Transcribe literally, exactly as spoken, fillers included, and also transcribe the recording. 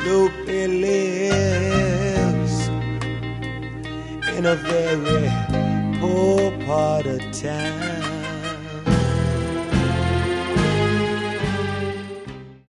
Loopy lives in a very poor part of town.